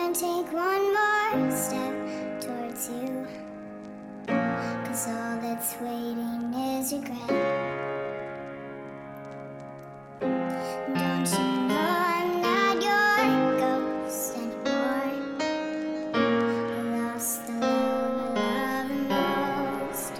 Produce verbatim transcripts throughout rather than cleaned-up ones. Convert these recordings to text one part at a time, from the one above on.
Don't take one more step towards you, 'cause all that's waiting is regret. Don't you know I'm not your ghost anymore? I lost the love I love most.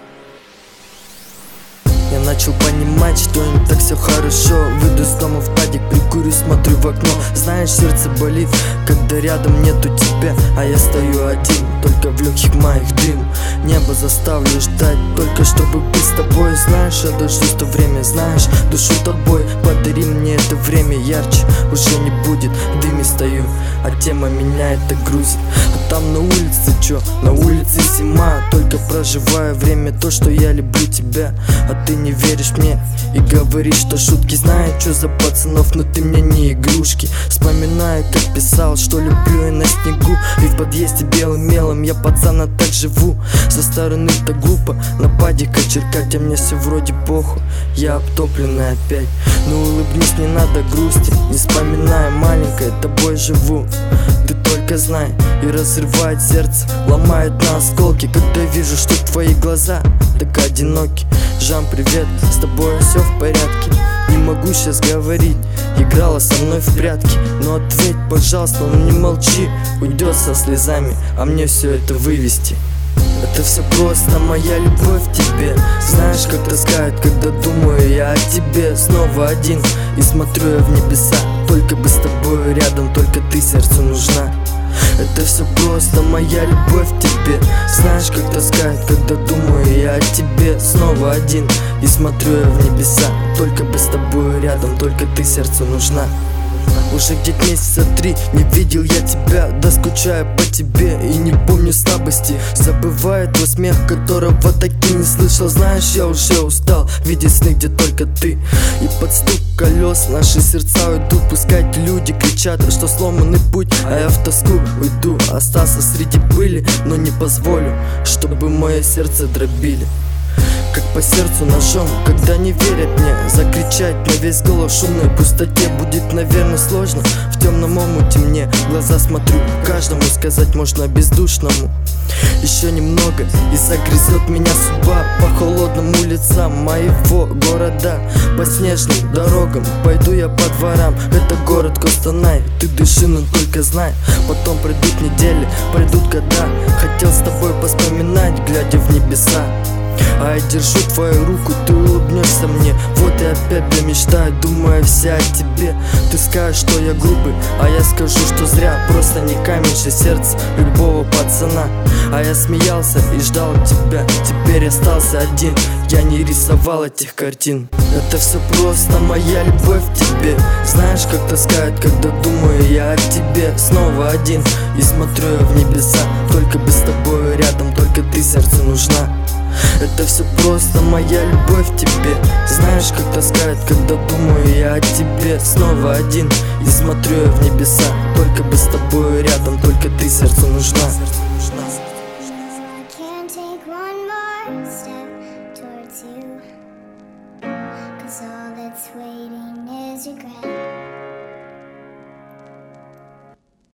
Я начал понимать, что не так все хорошо. Выйду из дома в падик, прикурю, смотрю в окно. Знаешь, сердце болит, когда рядом нету тебя, а я стою один, только в легких моих дым. Небо заставлю ждать, только чтобы быть с тобой. Знаешь, я дождусь то время, знаешь, душу тобой. Подари мне это время ярче, уже не будет. В дыме стою, а тема меня это грузит. А там на улице чё? На улице зима. Только проживаю время то, что я люблю тебя, а ты не веришь мне и говоришь, что шутки. Знаю, что за пацанов, но ты мне не игрушки. Вспоминаю, как писал, что люблю я на снегу. И в подъезде белым мелом я, пацана, так живу. Со стороны так глупо на падика черкать, а мне все вроде похуй. Я обтопленный опять, но улыбнись, не надо грусти. Не вспоминаю, маленькая, тобой живу. Ты только знай, и разрывает сердце, ломает на осколки, когда вижу, что твои глаза так одиноки. Жан, привет, с тобой все в порядке? Не могу сейчас говорить, играла со мной в прятки. Но ответь, пожалуйста, ну не молчи. Уйдет со слезами, а мне все это вывести. Это все просто моя любовь к тебе. Знаешь, как таскает, когда думаю я о тебе. Снова один и смотрю я в небеса, только бы с тобой рядом, только ты сердцу нужна. Это все просто моя любовь к тебе. Знаешь, как таскает, когда думаю я о тебе. Снова один и смотрю я в небеса, только бы с тобой рядом, только ты сердцу нужна. Уже где-то месяца три не видел я тебя, да скучаю по тебе и не помню слабости. Забываю твой смех, которого таки не слышал. Знаешь, я уже устал видеть сны, где только ты. И под стук колес наши сердца уйдут. Пускай люди кричат, что сломанный путь, а я в тоску уйду. Остался среди пыли, но не позволю, чтобы мое сердце дробили. Как по сердцу ножом, когда не верят мне. Закричать на весь голос в шумной пустоте будет, наверное, сложно. В темном омуте мне глаза смотрю, каждому сказать можно бездушному. Еще немного и загрызет меня судьба. По холодным улицам моего города, по снежным дорогам пойду я по дворам. Это город Костанай, ты дыши, но только знай. Потом пройдут недели, пройдут года. Хотел с тобой поспоминать, глядя в небеса. А я держу твою руку, ты улыбнешься мне. Вот и опять я мечтаю, думаю вся о тебе. Ты скажешь, что я грубый, а я скажу, что зря. Просто не камень же сердце любого пацана. А я смеялся и ждал тебя, теперь остался один. Я не рисовал этих картин. Это все просто моя любовь к тебе. Знаешь, как таскает, когда думаю я о тебе. Снова один и смотрю я в небеса, только бы с тобой рядом, только ты сердцу нужна. Это все просто моя любовь к тебе. Знаешь, как таскает, когда думаю я о тебе. Снова один и смотрю я в небеса, только бы с тобой рядом, только ты сердцу нужна.